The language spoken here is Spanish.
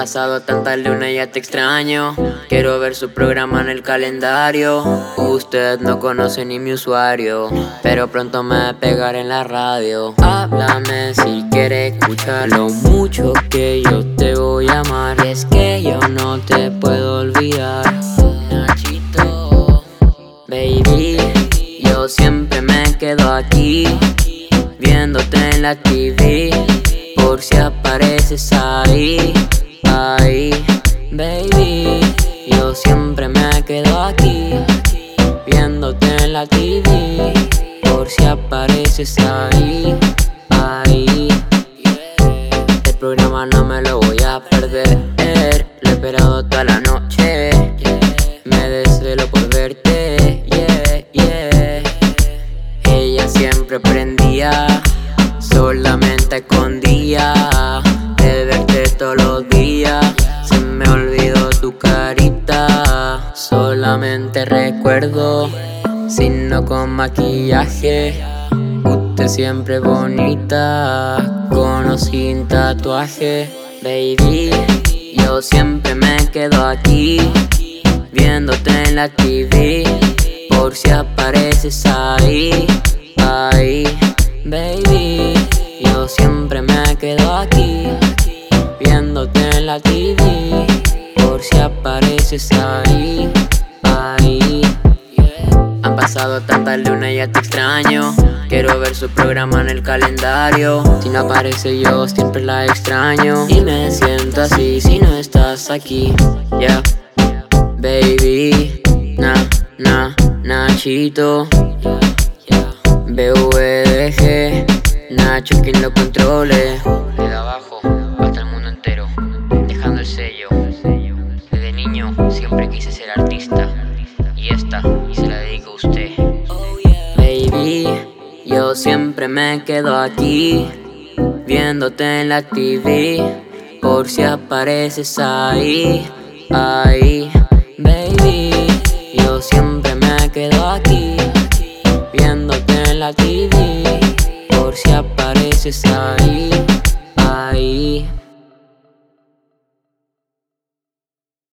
pasado tantas lunas, ya te extraño. Quiero ver su programa en el calendario. Usted no conoce ni mi usuario, pero pronto me pegaré en la radio. Háblame si quieres escuchar lo mucho que yo te voy a amar. Y es que yo no te puedo olvidar, Nachito. Baby, yo siempre me quedo aquí viéndote en la TV, por si apareces ahí, ahí. Baby, yo siempre me quedo aquí viéndote en la TV, por si apareces ahí, ahí. El programa no me lo voy a perder, lo he esperado toda la noche. Me desvelo por verte, Ella siempre prendía, solamente escondía de verte todos los días. Se me olvidó tu carita, solamente recuerdo, sino con maquillaje. Usted siempre bonita, con o sin tatuaje. Baby, yo siempre me quedo aquí viéndote en la TV, por si apareces ahí, ahí. Baby, yo siempre me quedo aquí viéndote en la TV, por si apareces ahí, ahí. Han pasado tantas lunas, ya te extraño. Quiero ver su programa en el calendario. Si no aparece yo siempre la extraño, y me siento así si no estás aquí, yeah. Baby, Nachito, BVDG, Nacho quien lo controle. Desde abajo hasta el mundo entero, dejando el sello. Desde niño siempre quise ser artista, y esta se la dedico a usted. Baby, yo siempre me quedo aquí viéndote en la TV, por si apareces ahí, ahí. Baby, yo siempre me quedo aquí viéndote en la TV, por si apareces ahí, ahí.